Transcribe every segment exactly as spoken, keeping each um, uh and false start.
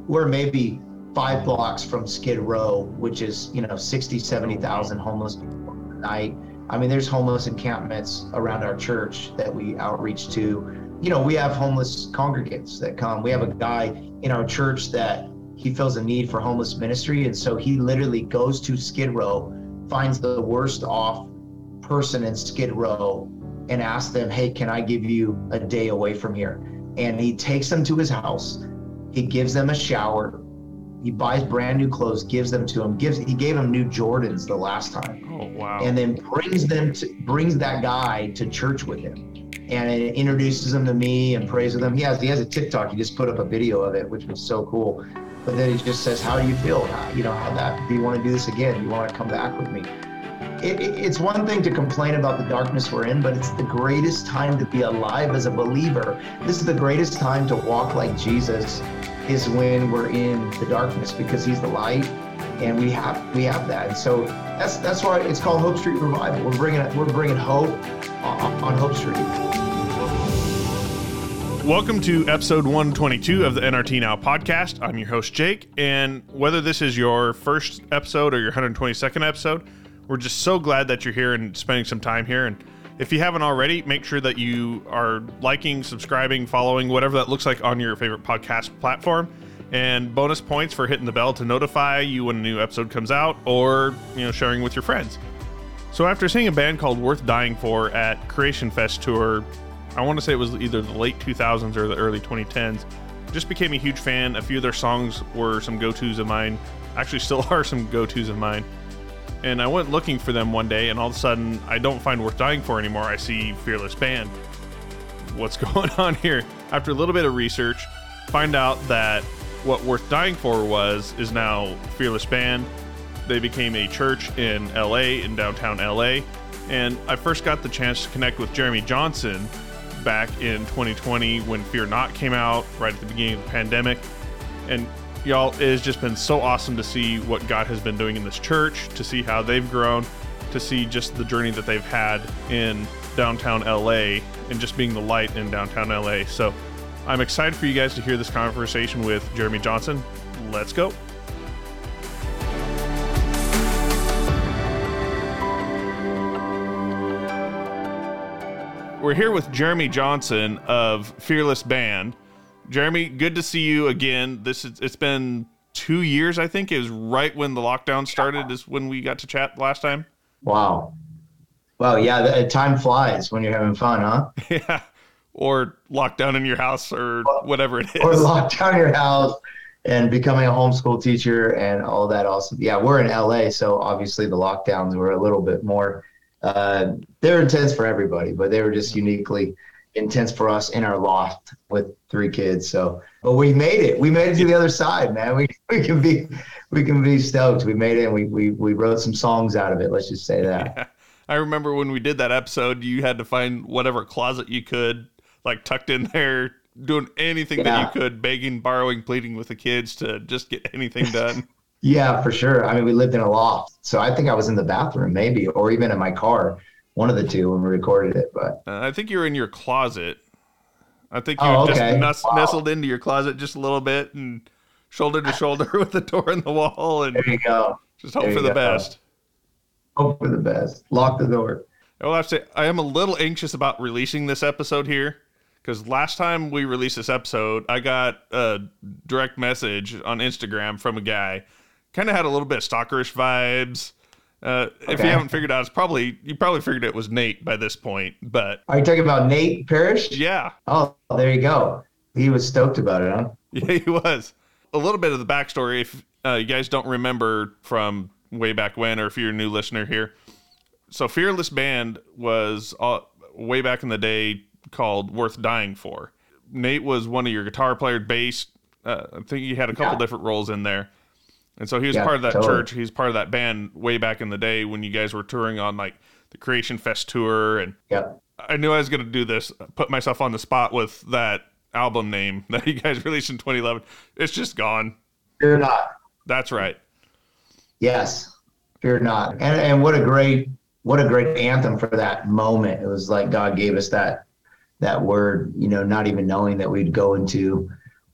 we're maybe five blocks from Skid Row, which is, you know, sixty, seventy thousand homeless people a night. I mean, there's homeless encampments around our church that we outreach to. You know, we have homeless congregants that come. We have a guy in our church that he feels a need for homeless ministry. And so he literally goes to Skid Row, finds the worst off person in Skid Row and asks them, hey, can I give you a day away from here? And he takes them to his house. He gives them a shower. He buys brand new clothes, gives them to him. Gives he gave them new Jordans the last time. Oh, wow. And then brings them to, brings that guy to church with him. And it introduces him to me and prays with him. He has he has a TikTok. He just put up a video of it, which was so cool. But then he just says, how do you feel? How, you know, how that, do you want to do this again? Do you want to come back with me? It, it, it's one thing to complain about the darkness we're in, but it's the greatest time to be alive as a believer. This is the greatest time to walk like Jesus, is when we're in the darkness, because he's the light, and we have we have that. And so that's that's why it's called Hope Street Revival. We're bringing we're bringing hope on, on Hope Street. Welcome to episode one twenty-two of the N R T Now podcast. I'm your host, Jake, and whether this is your first episode or your one hundred twenty-second episode, we're just so glad that you're here and spending some time here. And if you haven't already, make sure that you are liking, subscribing, following, whatever that looks like on your favorite podcast platform. And bonus points for hitting the bell to notify you when a new episode comes out, or, you know, sharing with your friends. So after seeing a band called Worth Dying For at Creation Fest tour, I want to say it was either the late two thousands or the early twenty tens, just became a huge fan. A few of their songs were some go-tos of mine, actually still are some go-tos of mine. And I went looking for them one day, and all of a sudden, I don't find Worth Dying For anymore. I see Fearless Band. What's going on here? After a little bit of research, find out that what Worth Dying For was is now Fearless Band. They became a church in L A, in downtown L A. And I first got the chance to connect with Jeremy Johnson back in twenty twenty when Fear Not came out, right at the beginning of the pandemic. And y'all, it has just been so awesome to see what God has been doing in this church, to see how they've grown, to see just the journey that they've had in downtown L A and just being the light in downtown L A. So I'm excited for you guys to hear this conversation with Jeremy Johnson. Let's go. We're here with Jeremy Johnson of Fearless Band. Jeremy, good to see you again. This is, it's been two years, I think. It was right when the lockdown started is when we got to chat last time. Wow. Well, yeah, the, time flies when you're having fun, huh? Yeah. Or locked down in your house or whatever it is. Or locked down your house and becoming a homeschool teacher and all that awesome. Yeah, we're in L A, so obviously the lockdowns were a little bit more, uh, they're intense for everybody, but they were just uniquely intense for us in our loft with three kids. So, but we made it. We made it to the other side, man. We we can be we can be stoked. We made it, and we we we wrote some songs out of it. Let's just say that. Yeah. I remember when we did that episode, you had to find whatever closet you could, like tucked in there, doing anything yeah. that you could, begging, borrowing, pleading with the kids to just get anything done. Yeah, for sure. I mean, we lived in a loft, so I think I was in the bathroom maybe, or even in my car. One of the two when we recorded it, but uh, I think you were in your closet. I think you oh, were just okay. nest- wow. nestled into your closet just a little bit and shoulder to shoulder with the door in the wall, and there you go. Just hope there for the go. best. Hope for the best. Lock the door. I will have to say I am a little anxious about releasing this episode here, because last time we released this episode, I got a direct message on Instagram from a guy, kind of had a little bit of stalkerish vibes. Uh, okay. If you haven't figured out, it's probably, you probably figured it was Nate by this point, but. Are you talking about Nate Parrish? Yeah. Oh, there you go. He was stoked about it, huh? Yeah, he was. A little bit of the backstory, if uh, you guys don't remember from way back when, or if you're a new listener here. So Fearless Band was uh, way back in the day called Worth Dying For. Nate was one of your guitar players, bass. Uh, I think you had a couple yeah. different roles in there. And so he was yeah, part of that totally. church. He's part of that band way back in the day when you guys were touring on like the Creation Fest tour. And yep. I knew I was going to do this, put myself on the spot with that album name that you guys released in twenty eleven. It's just gone. Fear Not. That's right. Yes. Fear Not. And and what a great, what a great anthem for that moment. It was like God gave us that, that word, you know, not even knowing that we'd go into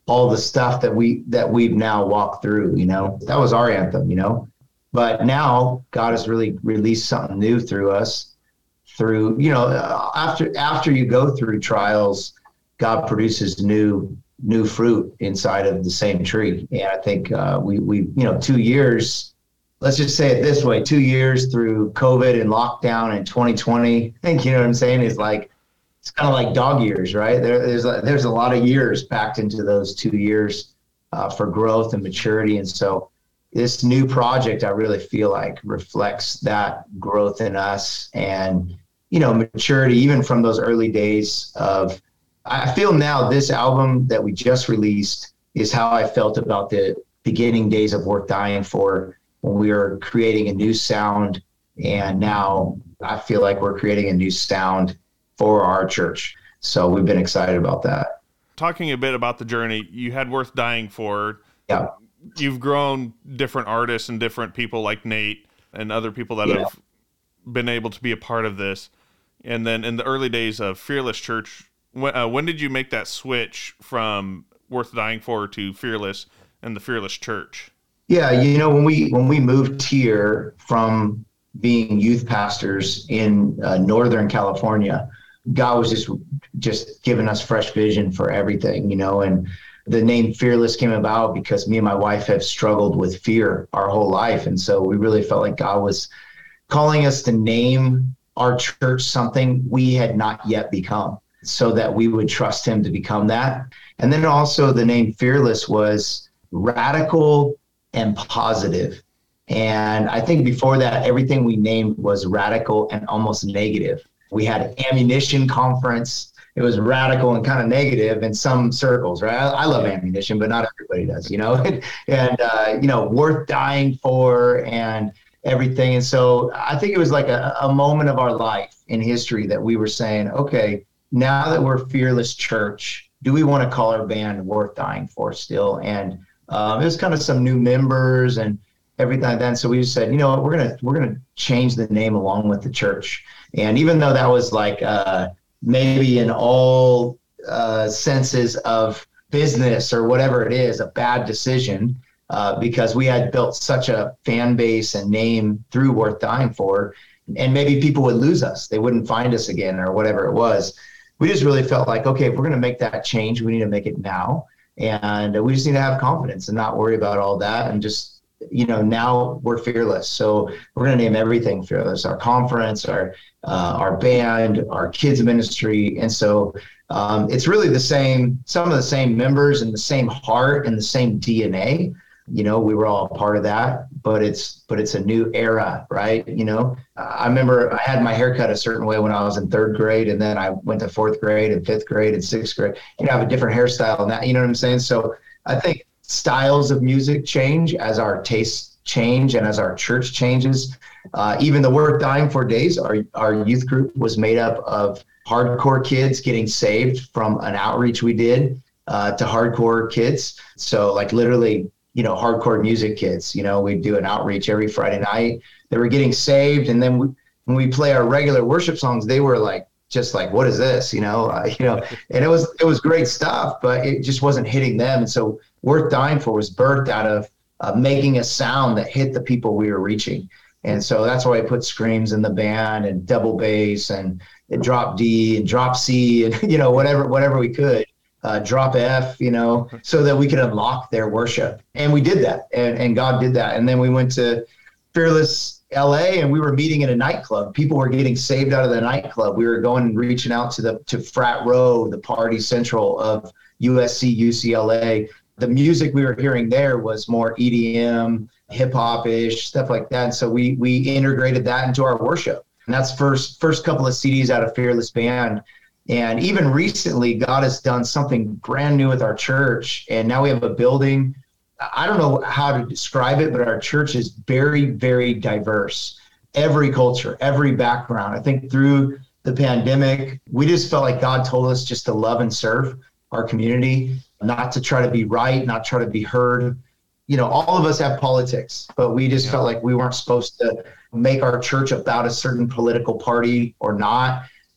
all the stuff that we that we've now walked through. You know, that was our anthem. You know, but now God has really released something new through us. Through you know, after after you go through trials, God produces new new fruit inside of the same tree. And I think uh, we we you know two years. Let's just say it this way, two years through COVID and lockdown in twenty twenty, I think, you know what I'm saying, is like, it's kind of like dog years, right? There, there's, a, there's a lot of years packed into those two years uh, for growth and maturity. And so this new project, I really feel like reflects that growth in us and, you know, maturity, even from those early days of, I feel now this album that we just released is how I felt about the beginning days of Worth Dying For, when we were creating a new sound. And now I feel like we're creating a new sound for our church. So we've been excited about that. Talking a bit about the journey, you had Worth Dying For. Yeah. You've grown different artists and different people like Nate and other people that yeah. have been able to be a part of this. And then in the early days of Fearless Church, when, uh, when did you make that switch from Worth Dying For to Fearless and the Fearless Church? Yeah, you know, when we when we moved here from being youth pastors in uh, Northern California, God was just just giving us fresh vision for everything, you know, and the name Fearless came about because me and my wife have struggled with fear our whole life. And so we really felt like God was calling us to name our church something we had not yet become, so that we would trust him to become that. And then also the name Fearless was radical and positive. And I think before that, everything we named was radical and almost negative. We had Ammunition Conference. It was radical and kind of negative in some circles, right? I, I love ammunition, but not everybody does, you know, and, and uh, you know, Worth Dying For and everything. And so I think it was like a, a moment of our life in history that we were saying, okay, now that we're Fearless Church, do we want to call our band Worth Dying For still? And Um, it was kind of some new members and everything like that. And so we just said, you know what, we're gonna we're gonna change the name along with the church. And even though that was like uh, maybe in all uh, senses of business or whatever it is, a bad decision, uh, because we had built such a fan base and name through Worth Dying For, and maybe people would lose us, they wouldn't find us again or whatever it was. We just really felt like, okay, if we're gonna make that change, we need to make it now. And we just need to have confidence and not worry about all that. And just, you know, now we're Fearless. So we're going to name everything Fearless, our conference, our, uh, our band, our kids ministry. And so um, it's really the same, some of the same members and the same heart and the same D N A. You know, we were all a part of that, but it's, but it's a new era, right? You know, I remember I had my hair cut a certain way when I was in third grade, and then I went to fourth grade and fifth grade and sixth grade, you know, have a different hairstyle and that, you know what I'm saying? So I think styles of music change as our tastes change and as our church changes. Uh, even the Worth Dying For days, our, our youth group was made up of hardcore kids getting saved from an outreach we did uh, to hardcore kids. So like literally, you know, hardcore music kids, you know, we do an outreach every Friday night. They were getting saved. And then we, when we play our regular worship songs, they were like, just like, what is this? You know, uh, you know, and it was, it was great stuff, but it just wasn't hitting them. And so Worth Dying For was birthed out of uh, making a sound that hit the people we were reaching. And so that's why I put screams in the band and double bass and, and drop D and drop C and, you know, whatever, whatever we could. Uh, drop F, you know, so that we could unlock their worship. And we did that, and, and God did that. And then we went to Fearless L A, and we were meeting in a nightclub. People were getting saved out of the nightclub. We were going and reaching out to the to Frat Row, the party central of U S C, U C L A. The music we were hearing there was more E D M, hip hop ish, stuff like that. And so we we integrated that into our worship. And that's first first couple of C Ds out of Fearless Band. And even recently, God has done something brand new with our church. And now we have a building. I don't know how to describe it, but our church is very, very diverse. Every culture, every background. I think through the pandemic, we just felt like God told us just to love and serve our community, not to try to be right, not try to be heard. You know, all of us have politics, but we just yeah. felt like we weren't supposed to make our church about a certain political party or not.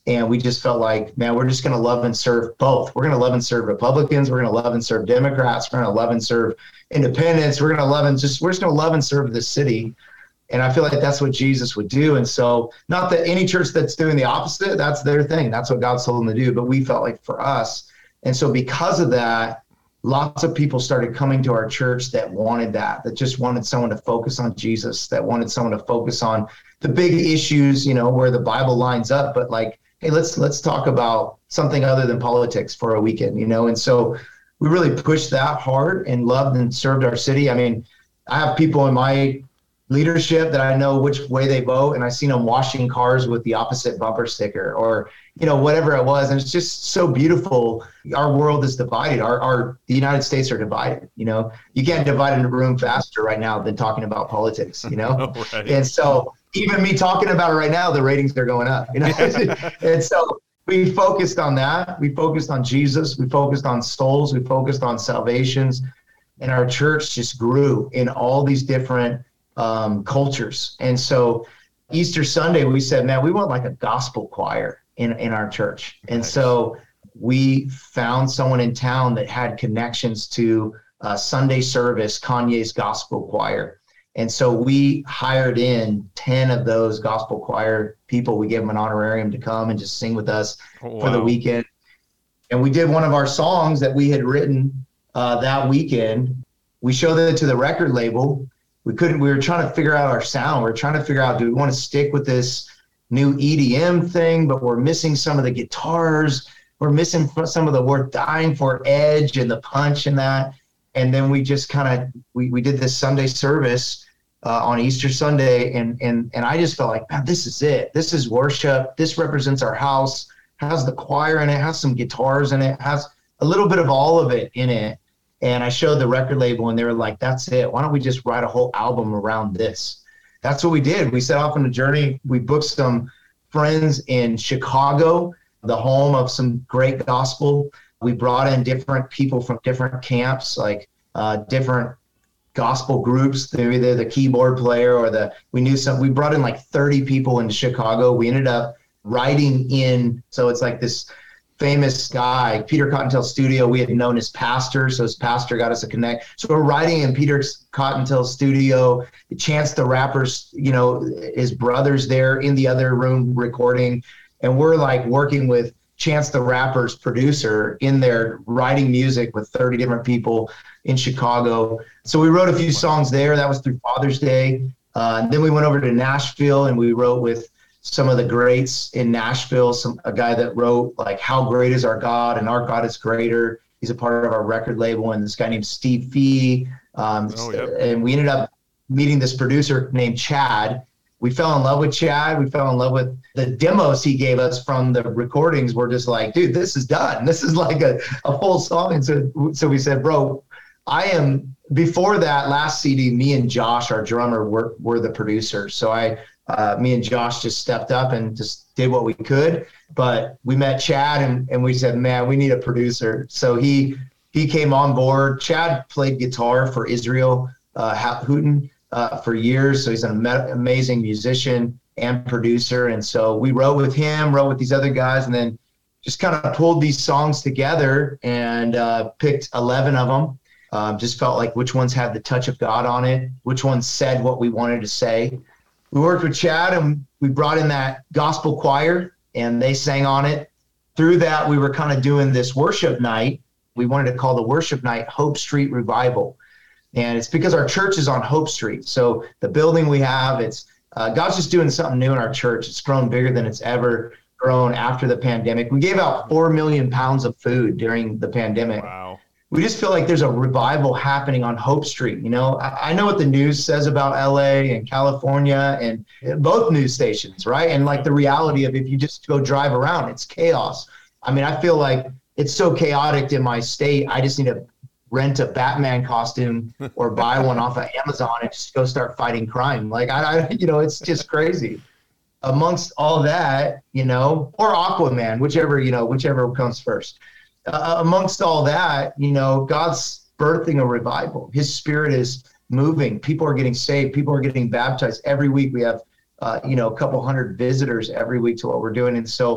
And we just felt like, man, we're just going to love and serve both. We're going to love and serve Republicans. We're going to love and serve Democrats. We're going to love and serve independents. We're going to love and just, we're just going to love and serve the city. And I feel like that's what Jesus would do. And so not that any church that's doing the opposite, that's their thing. That's what God's told them to do. But we felt like for us. And so because of that, lots of people started coming to our church that wanted that, that just wanted someone to focus on Jesus, that wanted someone to focus on the big issues, you know, where the Bible lines up, but like, hey, let's let's talk about something other than politics for a weekend, you know? And so we really pushed that hard and loved and served our city. I mean, I have people in my leadership that I know which way they vote, and I've seen them washing cars with the opposite bumper sticker or, you know, whatever it was. And it's just so beautiful. Our world is divided. Our, our the United States are divided, you know? You can't divide in a room faster right now than talking about politics, you know? Oh, right. And so even me talking about it right now, the ratings are going up, you know? And so we focused on that. We focused on Jesus. We focused on souls. We focused on salvations. And our church just grew in all these different um, cultures. And so Easter Sunday, we said, man, we want like a gospel choir in, in our church. And nice. So we found someone in town that had connections to uh, Sunday service, Kanye's gospel choir. And so we hired in ten of those gospel choir people. We gave them an honorarium to come and just sing with us oh, wow. for the weekend. And we did one of our songs that we had written uh, that weekend. We showed it to the record label. We couldn't, we were trying to figure out our sound. We were trying to figure out, do we want to stick with this new E D M thing, but we're missing some of the guitars. We're missing some of the Worth Dying For edge and the punch and that. And then we just kind of, we, we did this Sunday service Uh, on Easter Sunday, and and and I just felt like, man, this is it. This is worship. This represents our house. Has the choir in it. Has some guitars in it. Has a little bit of all of it in it. And I showed the record label, and they were like, "That's it. Why don't we just write a whole album around this?" That's what we did. We set off on a journey. We booked some friends in Chicago, the home of some great gospel. We brought in different people from different camps, like uh, different gospel groups. They're either the keyboard player or the, we knew some, we brought in like thirty people into Chicago. We ended up writing in, so it's like this famous guy, Peter Cottontail's studio. We had known his pastor, so his pastor got us a connect. So we're writing in Peter Cottontail's studio. Chance the Rapper's, you know, his brother's there in the other room recording. And we're like working with Chance the Rapper's producer in there writing music with thirty different people in Chicago. So we wrote a few songs there. That was through Father's Day. Uh, and then we went over to Nashville and we wrote with some of the greats in Nashville. Some a guy that wrote like How Great Is Our God and Our God Is Greater. He's a part of our record label. And this guy named Steve Fee. Um, oh, yep. And we ended up meeting this producer named Chad. We fell in love with Chad. We fell in love with the demos he gave us from the recordings. We're just like, dude, this is done. This is like a, a full song. And so, so we said, bro, I am, before that last C D, me and Josh, our drummer, were, were the producers. So I, uh, me and Josh just stepped up and just did what we could. But we met Chad and, and we said, man, we need a producer. So he, he came on board. Chad played guitar for Israel uh, Houghton uh, for years. So he's an am- amazing musician and producer. And so we wrote with him, wrote with these other guys, and then just kind of pulled these songs together and uh, picked eleven of them. Um, just felt like which ones had the touch of God on it, which ones said what we wanted to say. We worked with Chad and we brought in that gospel choir and they sang on it. Through that, we were kind of doing this worship night. We wanted to call the worship night Hope Street Revival. And it's because our church is on Hope Street. So the building we have, it's uh, God's just doing something new in our church. It's grown bigger than it's ever grown after the pandemic. We gave out four million pounds of food during the pandemic. Wow. We just feel like there's a revival happening on Hope Street. You know, I, I know what the news says about L A and California and both news stations, right? And like the reality of if you just go drive around, it's chaos. I mean, I feel like it's so chaotic in my state. I just need to rent a Batman costume or buy one off of Amazon and just go start fighting crime. Like, I, I you know, it's just crazy. Amongst all that, you know, or Aquaman, whichever, you know, whichever comes first. Uh, amongst all that, you know, God's birthing a revival. His spirit is moving. People are getting saved. People are getting baptized. Every week we have, uh, you know, a couple hundred visitors every week to what we're doing. And so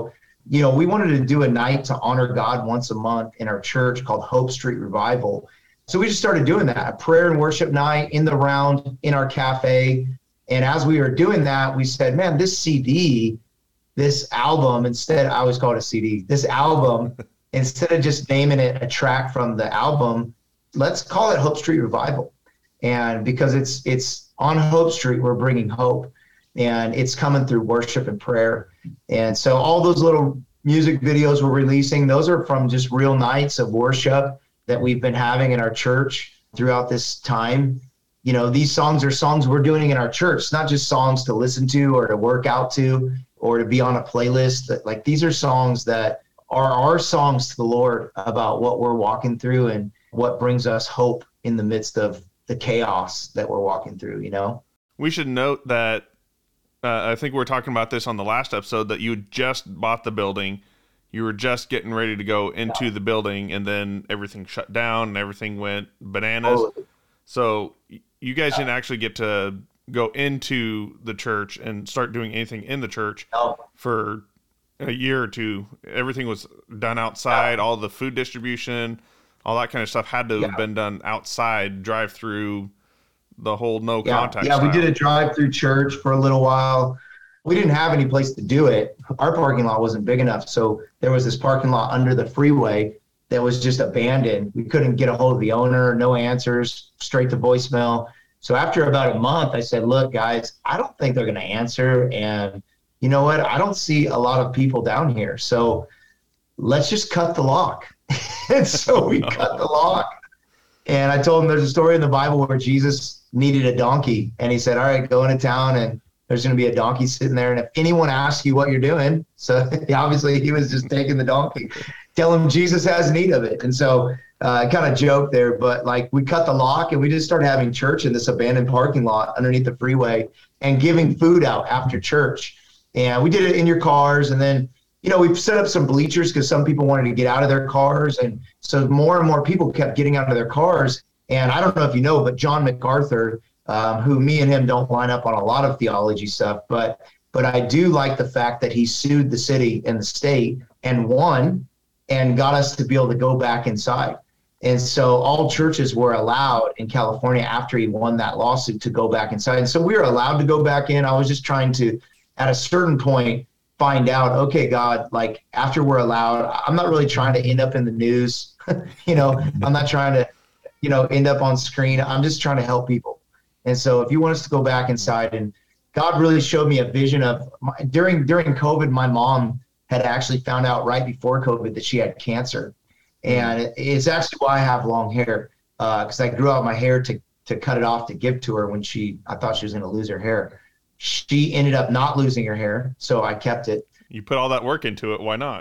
you know, we wanted to do a night to honor God once a month in our church called Hope Street Revival. So we just started doing that, a prayer and worship night in the round in our cafe. And as we were doing that, we said, man, this C D, this album, instead, I always call it a C D, this album, instead of just naming it a track from the album, let's call it Hope Street Revival. And because it's it's on Hope Street, we're bringing hope, and it's coming through worship and prayer. And so all those little music videos we're releasing, those are from just real nights of worship that we've been having in our church throughout this time. You know, these songs are songs we're doing in our church. It's not just songs to listen to or to work out to or to be on a playlist. Like, these are songs that are our songs to the Lord about what we're walking through and what brings us hope in the midst of the chaos that we're walking through, you know? We should note that uh, I think we were talking about this on the last episode, that you had just bought the building. You were just getting ready to go into yeah. the building, and then everything shut down and everything went bananas. Oh. So you guys yeah. didn't actually get to go into the church and start doing anything in the church no. for a year or two. Everything was done outside, yeah. all the food distribution, all that kind of stuff had to yeah. have been done outside, drive through, the whole no yeah. contact Yeah, style. We did a drive through church for a little while. We didn't have any place to do it. Our parking lot wasn't big enough. So there was this parking lot under the freeway that was just abandoned. We couldn't get a hold of the owner, no answers, straight to voicemail. So after about a month, I said, look, guys, I don't think they're going to answer. And you know what? I don't see a lot of people down here. So let's just cut the lock. And so we no. cut the lock. And I told him there's a story in the Bible where Jesus needed a donkey. And he said, all right, go into town and there's going to be a donkey sitting there. And if anyone asks you what you're doing, so obviously he was just taking the donkey, tell him Jesus has need of it. And so uh, I kind of joked there, but like we cut the lock and we just started having church in this abandoned parking lot underneath the freeway and giving food out after church. And we did it in your cars. And then, you know, we've set up some bleachers because some people wanted to get out of their cars. And so more and more people kept getting out of their cars. And I don't know if you know, but John MacArthur, um, who me and him don't line up on a lot of theology stuff, but but I do like the fact that he sued the city and the state and won and got us to be able to go back inside. And so all churches were allowed in California after he won that lawsuit to go back inside. And so we were allowed to go back in. I was just trying to, at a certain point, find out, okay, God, like after we're allowed, I'm not really trying to end up in the news. you know, I'm not trying to, you know, end up on screen. I'm just trying to help people. And so if you want us to go back inside, and God really showed me a vision of my, during, during COVID, my mom had actually found out right before COVID that she had cancer. And it's actually why I have long hair, because uh, I grew out my hair to, to cut it off to give to her when she, I thought she was going to lose her hair. She ended up not losing her hair, so I kept it. You put all that work into it, why not?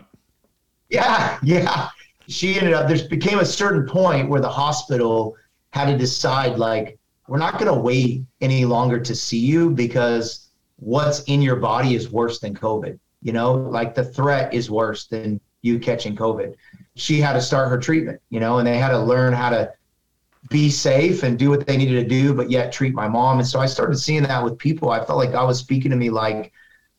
Yeah, yeah. She ended up, there became a certain point where the hospital had to decide, like, we're not going to wait any longer to see you because what's in your body is worse than COVID. You know, like the threat is worse than you catching COVID. She had to start her treatment, you know, and they had to learn how to be safe and do what they needed to do, but yet treat my mom. And so I started seeing that with people. I felt like God was speaking to me like,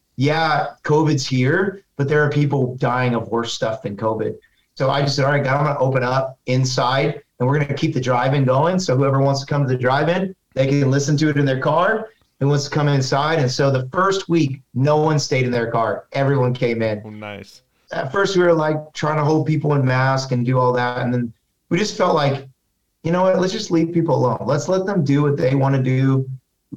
yeah, COVID's here, but there are people dying of worse stuff than COVID. So I just said, all right, God, I'm going to open up inside and we're going to keep the drive-in going. So whoever wants to come to the drive-in, they can listen to it in their car. Who wants to come inside? And so the first week, no one stayed in their car. Everyone came in. Oh, nice. At first we were like trying to hold people in masks and do all that. And then we just felt like, you know what, let's just leave people alone. Let's let them do what they want to do.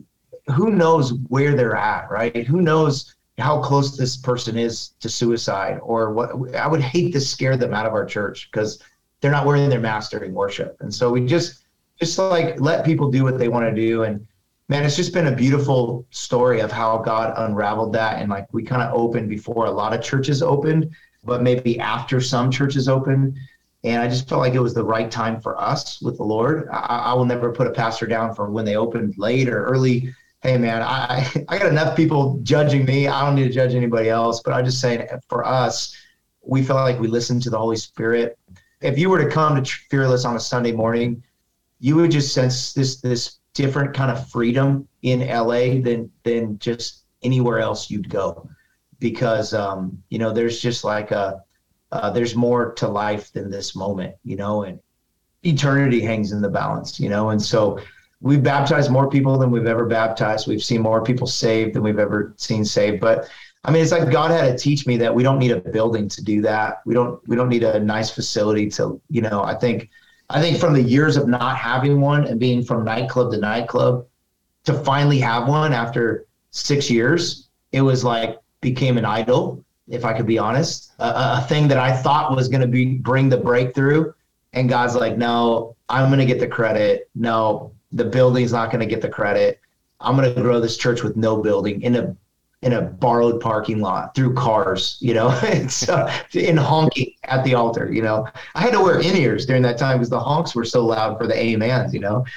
Who knows where they're at, right? Who knows how close this person is to suicide or what? I would hate to scare them out of our church because they're not wearing their mask during worship. And so we just, just like let people do what they want to do. And man, it's just been a beautiful story of how God unraveled that. And like we kind of opened before a lot of churches opened, but maybe after some churches opened. And I just felt like it was the right time for us with the Lord. I, I will never put a pastor down for when they opened late or early. Hey man, I, I got enough people judging me. I don't need to judge anybody else, but I'm just saying for us, we felt like we listened to the Holy Spirit. If you were to come to Fearless on a Sunday morning, you would just sense this, this different kind of freedom in L A than, than just anywhere else you'd go. because, um, you know, there's just like a, uh, there's more to life than this moment, you know, and eternity hangs in the balance, you know? And so we've baptized more people than we've ever baptized. We've seen more people saved than we've ever seen saved. But I mean, it's like God had to teach me that we don't need a building to do that. We don't, we don't need a nice facility to, you know, I think, I think from the years of not having one and being from nightclub to nightclub to finally have one after six years, it was like became an idol, if I could be honest, a, a thing that I thought was going to be bring the breakthrough. And God's like, no, I'm going to get the credit. No, the building's not going to get the credit. I'm going to grow this church with no building in a in a borrowed parking lot through cars, you know, it's uh, in honking at the altar, you know. I had to wear in-ears during that time because the honks were so loud for the amens, you know.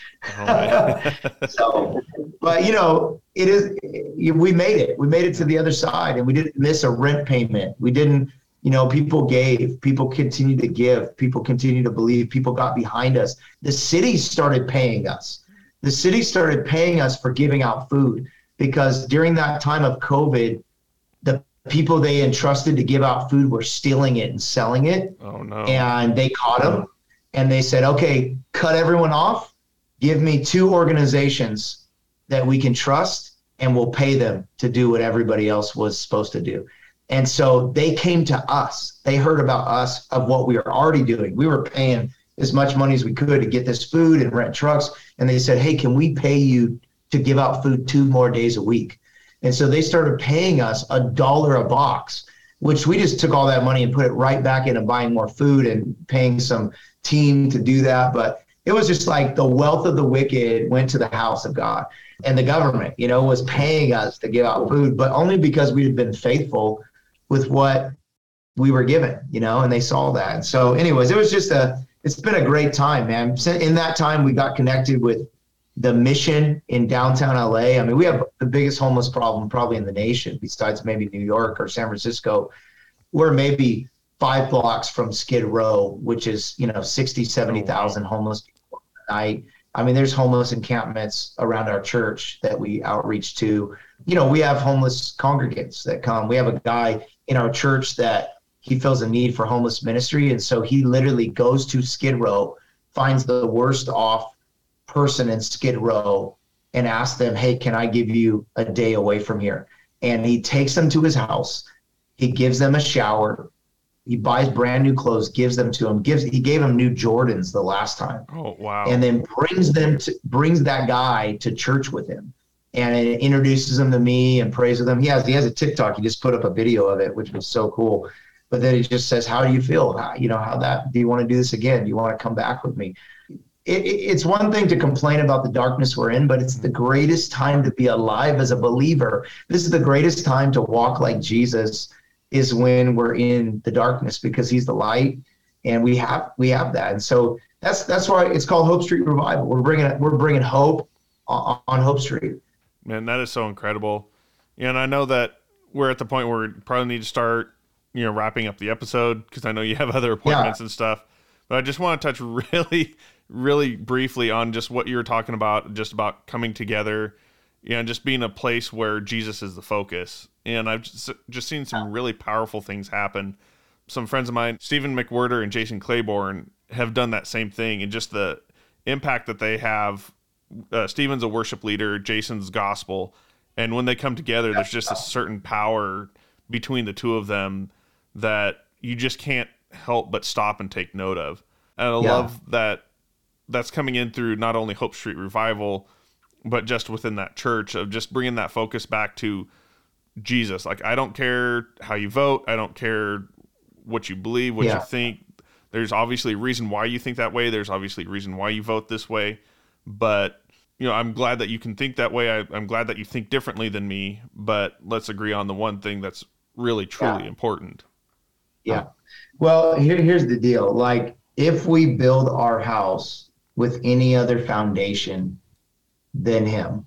Oh, so, but you know, it is, we made it. We made it to the other side, and we didn't miss a rent payment. We didn't, you know, people gave, people continued to give, people continued to believe, people got behind us. The city started paying us. The city started paying us for giving out food. Because during that time of COVID, the people they entrusted to give out food were stealing it and selling it. Oh, no. And they caught them, and they said, okay, cut everyone off. Give me two organizations that we can trust, and we'll pay them to do what everybody else was supposed to do. And so they came to us. They heard about us, of what we were already doing. We were paying as much money as we could to get this food and rent trucks. And they said, hey, can we pay you to give out food two more days a week? And so they started paying us a dollar a box, which we just took all that money and put it right back into buying more food and paying some team to do that. But it was just like the wealth of the wicked went to the house of God, and the government, you know, was paying us to give out food, but only because we had been faithful with what we were given, you know, and they saw that. And so anyways, it was just a, it's been a great time, man. In that time, we got connected with the Mission in downtown L A. I mean, we have the biggest homeless problem probably in the nation, besides maybe New York or San Francisco. We're maybe five blocks from Skid Row, which is, you know, sixty, seventy thousand homeless people a night. I mean, there's homeless encampments around our church that we outreach to. You know, we have homeless congregants that come. We have a guy in our church that he feels a need for homeless ministry. And so he literally goes to Skid Row, finds the worst off person in Skid Row, and asks them, hey, can I give you a day away from here? And he takes them to his house. He gives them a shower. He buys brand new clothes, gives them to him. Gives he gave him new Jordans the last time. Oh, wow. And then brings them to, brings that guy to church with him, and it introduces him to me and prays with him. He has he has a TikTok. He just put up a video of it, which was so cool. But then he just says, how do you feel? How, you know, how that, do you want to do this again? Do you want to come back with me? It, it's one thing to complain about the darkness we're in, but it's the greatest time to be alive as a believer. This is the greatest time to walk like Jesus, is when we're in the darkness, because he's the light, and we have we have that. And so that's that's why it's called Hope Street Revival. We're bringing we're bringing hope on, on Hope Street. Man, that is so incredible. And I know that we're at the point where we probably need to start, you know, wrapping up the episode, because I know you have other appointments yeah. and stuff. But I just want to touch really, really briefly on just what you were talking about, just about coming together, you know, just being a place where Jesus is the focus. And I've just, just seen some really powerful things happen. Some friends of mine, Stephen McWhirter and Jason Claiborne, have done that same thing, and just the impact that they have. Uh, Stephen's a worship leader, Jason's gospel. And when they come together, there's just a certain power between the two of them that you just can't help but stop and take note of. And I yeah. love that that's coming in through not only Hope Street Revival, but just within that church, of just bringing that focus back to Jesus. Like, I don't care how you vote. I don't care what you believe, what yeah. you think. There's obviously a reason why you think that way. There's obviously a reason why you vote this way. But, you know, I'm glad that you can think that way. I, I'm glad that you think differently than me. But let's agree on the one thing that's really, truly yeah. important. Yeah. Well, here, here's the deal. Like, if we build our house with any other foundation than him,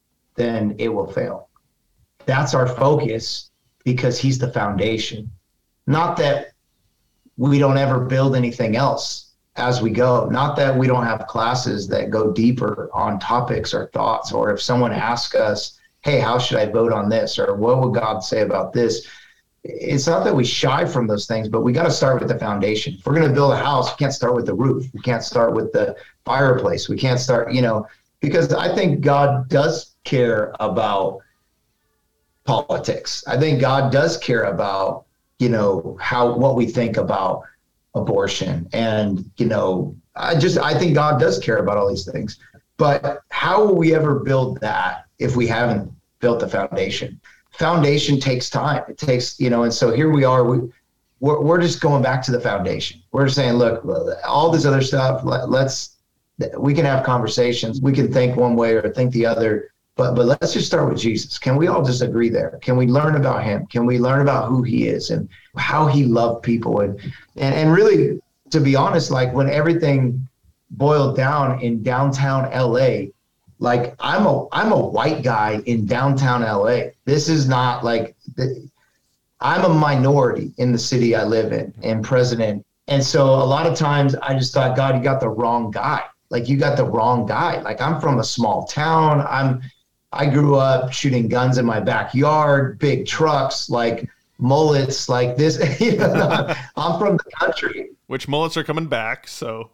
then it will fail. That's our focus, because he's the foundation. Not that we don't ever build anything else as we go. Not that we don't have classes that go deeper on topics or thoughts, or if someone asks us, hey, how should I vote on this? Or what would God say about this? it's not that we shy from those things, but we got to start with the foundation. If we're going to build a house, we can't start with the roof. We can't start with the fireplace. We can't start, you know, because I think God does care about politics. I think God does care about, you know, how, what we think about abortion. And, you know, I just, I think God does care about all these things. But how will we ever build that if we haven't built the foundation? Foundation takes time. It takes, you know, and so here we are. We, we're, we're just going back to the foundation. We're saying, look, all this other stuff, let, let's, we can have conversations. We can think one way or think the other, but, but let's just start with Jesus. Can we all just agree there? Can we learn about him? Can we learn about who he is and how he loved people? And, and, and really, to be honest, like when everything boiled down in downtown L A, like I'm a I'm a white guy in downtown L A. This is not like the, I'm a minority in the city I live in and president. And so a lot of times I just thought, God, you got the wrong guy. Like you got the wrong guy. Like I'm from a small town. I'm I grew up shooting guns in my backyard, big trucks, like mullets, like this. You know, I'm from the country. Which mullets are coming back, so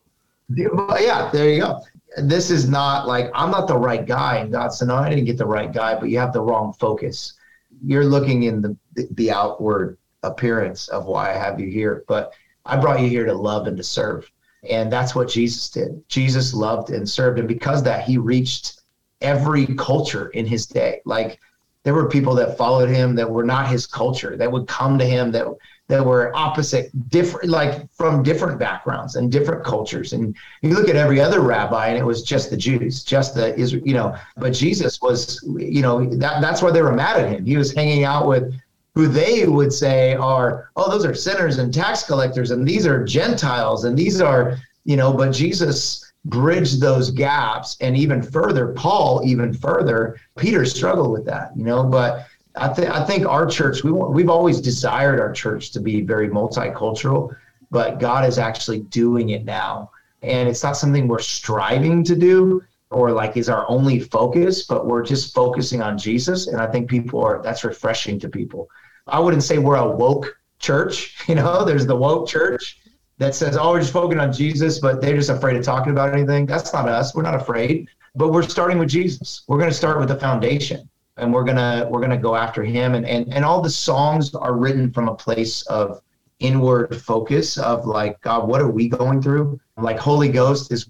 yeah, there you go. This is not like, I'm not the right guy. And God said, no, I didn't get the right guy, but you have the wrong focus. You're looking in the, the outward appearance of why I have you here, but I brought you here to love and to serve. And that's what Jesus did. Jesus loved and served. And because of that, he reached every culture in his day. Like there were people that followed him that were not his culture, that would come to him, that that were opposite, different, like from different backgrounds and different cultures. And you look at every other rabbi and it was just the Jews, just the Israel, you know, but Jesus was, you know, that, that's why they were mad at him. He was hanging out with who they would say are, oh, those are sinners and tax collectors, and these are Gentiles, and these are, you know, but Jesus bridged those gaps, and even further, Paul, even further, Peter struggled with that, you know, but I think I think our church, we want, we've always desired our church to be very multicultural, but God is actually doing it now. And it's not something we're striving to do or like is our only focus, but we're just focusing on Jesus. And I think people are, that's refreshing to people. I wouldn't say we're a woke church. You know, there's the woke church that says, oh, we're just focusing on Jesus, but they're just afraid of talking about anything. That's not us. We're not afraid, but we're starting with Jesus. We're going to start with the foundation. And we're gonna we're gonna go after him, and, and and all the songs are written from a place of inward focus of like, God, what are we going through? Like Holy Ghost is,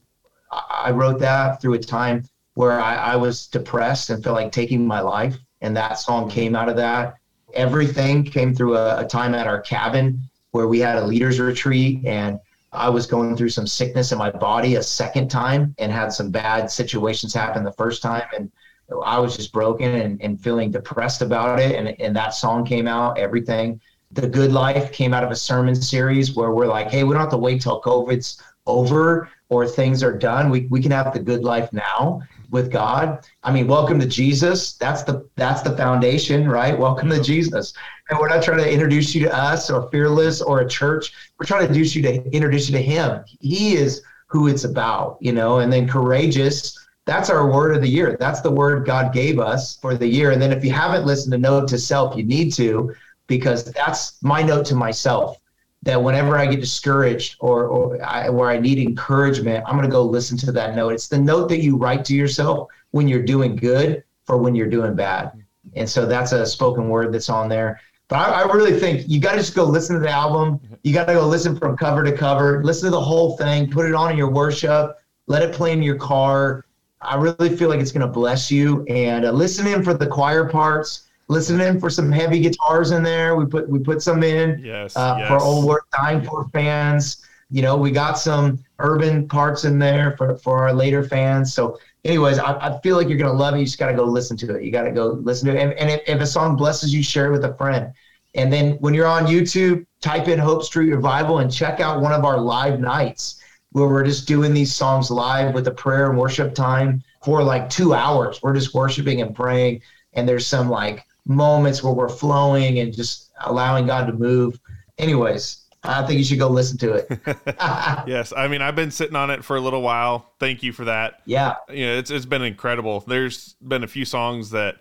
I wrote that through a time where I, I was depressed and felt like taking my life, and that song came out of that. Everything came through a, a time at our cabin where we had a leaders retreat, and I was going through some sickness in my body a second time and had some bad situations happen the first time, and I was just broken and, and feeling depressed about it. And, and that song came out, Everything. The Good Life came out of a sermon series where we're like, hey, we don't have to wait till COVID's over or things are done. We we can have the good life now with God. I mean, welcome to Jesus. That's the that's the foundation, right? Welcome to Jesus. And we're not trying to introduce you to us or Fearless or a church. We're trying to introduce you to introduce you to him. He is who it's about, you know, and then Courageous. That's our word of the year. That's the word God gave us for the year. And then if you haven't listened to Note to Self, you need to, because that's my note to myself, that whenever I get discouraged or, or I, where I need encouragement, I'm going to go listen to that note. It's the note that you write to yourself when you're doing good for when you're doing bad. And so that's a spoken word that's on there. But I, I really think you got to just go listen to the album. You got to go listen from cover to cover, listen to the whole thing, put it on in your worship, let it play in your car. I really feel like it's going to bless you, and uh, listen in for the choir parts. Listen in for some heavy guitars in there. We put we put some in yes, uh, yes. for Old Worth Dying For fans. You know, we got some urban parts in there for, for our later fans. So anyways, I, I feel like you're going to love it. You just got to go listen to it. You got to go listen to it. And, and if, if a song blesses you, share it with a friend. And then when you're on YouTube, type in Hope Street Revival and check out one of our live nights where we're just doing these songs live with a prayer and worship time for like two hours. We're just worshiping and praying. And there's some like moments where we're flowing and just allowing God to move. Anyways, I think you should go listen to it. Yes. I mean, I've been sitting on it for a little while. Thank you for that. Yeah. You know, it's, it's been incredible. There's been a few songs that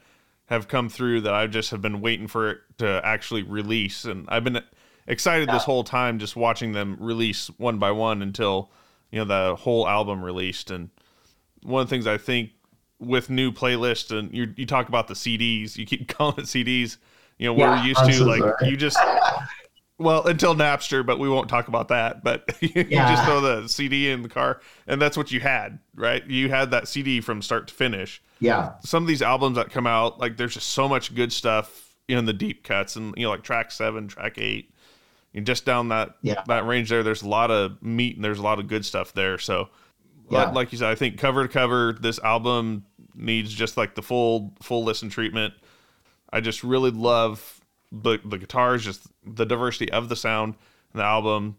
have come through that I just have been waiting for it to actually release. And I've been excited yeah. this whole time just watching them release one by one until, you know, the whole album released. And one of the things I think with new playlists, and you you talk about the C Ds, you keep calling it C Ds, you know, yeah, we're used I'm to so like, sorry. you just, well, until Napster, but we won't talk about that. But you yeah. just throw the C D in the car, and that's what you had, right? You had that C D from start to finish. Yeah. Some of these albums that come out, like there's just so much good stuff in the deep cuts, and you know, like track seven, track eight, and just down that yeah. that range there, there's a lot of meat and there's a lot of good stuff there. So, yeah. like, like you said, I think cover to cover, this album needs just like the full full listen treatment. I just really love the the guitars, just the diversity of the sound in the album.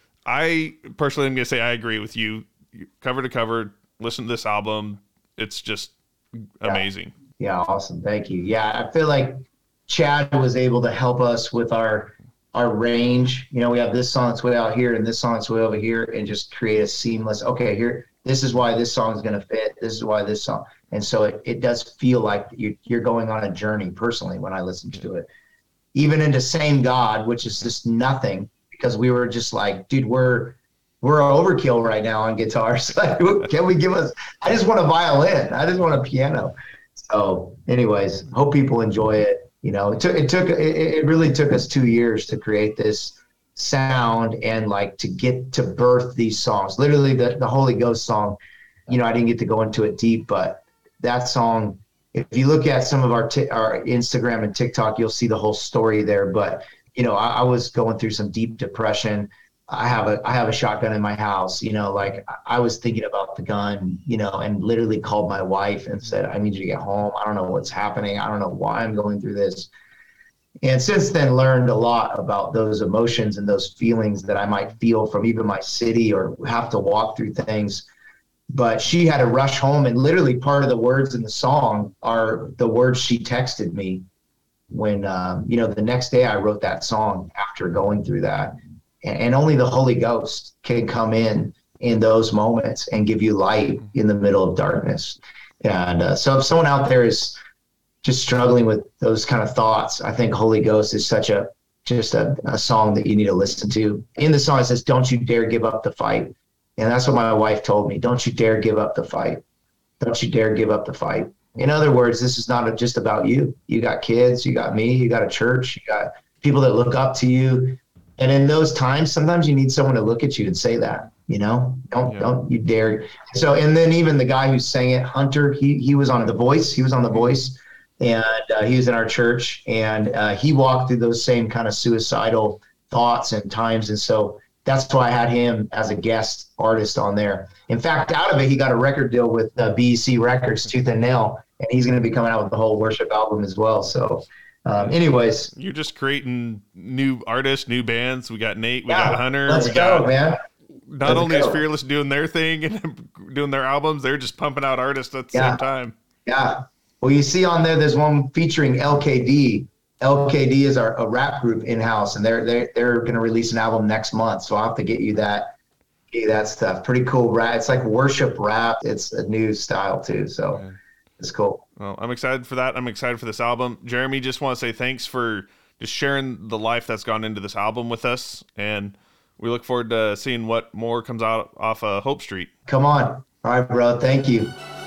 I personally am gonna say I agree with you. Cover to cover, listen to this album. It's just amazing. Yeah. yeah, awesome. Thank you. Yeah, I feel like Chad was able to help us with our our range. You know, we have this song that's way out here and this song that's way over here, and just create a seamless, okay, here, this is why this song is going to fit. This is why this song. And so it, it does feel like you, you're going on a journey personally when I listen to it. Even into Same God, which is just nothing, because we were just like, dude, we're we're overkill right now on guitars. Like, can we give us, I just want a violin. I just want a piano. So anyways, hope people enjoy it. You know, it took, it took, it, it really took us two years to create this sound and like to get to birth these songs. Literally the, the Holy Ghost song, you know, I didn't get to go into it deep, but that song, if you look at some of our, t- our Instagram and TikTok, you'll see the whole story there. But, you know, I, I was going through some deep depression. I have a, I have a shotgun in my house, you know, like I was thinking about the gun, you know, and literally called my wife and said, I need you to get home. I don't know what's happening. I don't know why I'm going through this. And since then learned a lot about those emotions and those feelings that I might feel from even my city or have to walk through things. But she had to rush home, and literally part of the words in the song are the words she texted me when, um, you know, the next day I wrote that song after going through that. And only the Holy Ghost can come in in those moments and give you light in the middle of darkness. And uh, so if someone out there is just struggling with those kind of thoughts, I think Holy Ghost is such a, just a, a song that you need to listen to. In the song, it says, don't you dare give up the fight. And that's what my wife told me. Don't you dare give up the fight. Don't you dare give up the fight. In other words, this is not just about you. You got kids, you got me, you got a church, you got people that look up to you. And in those times, sometimes you need someone to look at you and say that, you know, don't, yeah. don't you dare. So, and then even the guy who sang it, Hunter, he, he was on The Voice. He was on The Voice, and uh, he was in our church, and uh, he walked through those same kind of suicidal thoughts and times. And so that's why I had him as a guest artist on there. In fact, out of it, he got a record deal with uh, B E C Records, Tooth and Nail, and he's going to be coming out with the whole worship album as well. So, Um, anyways, you're just creating new artists, new bands. We got Nate, we yeah, got Hunter. Let's we go, got, man. Not let's only go. is Fearless doing their thing and doing their albums, they're just pumping out artists at the yeah. same time. Yeah. Well, you see on there, there's one featuring L K D. L K D is our a rap group in house, and they're they're they're going to release an album next month. So I'll have to get you that, get you that stuff. Pretty cool rap. It's like worship rap. It's a new style too. So. Yeah. It's cool. Well, I'm excited for that. I'm excited for this album. Jeremy, just want to say thanks for just sharing the life that's gone into this album with us. And we look forward to seeing what more comes out off of Hope Street. Come on. All right, bro. Thank you.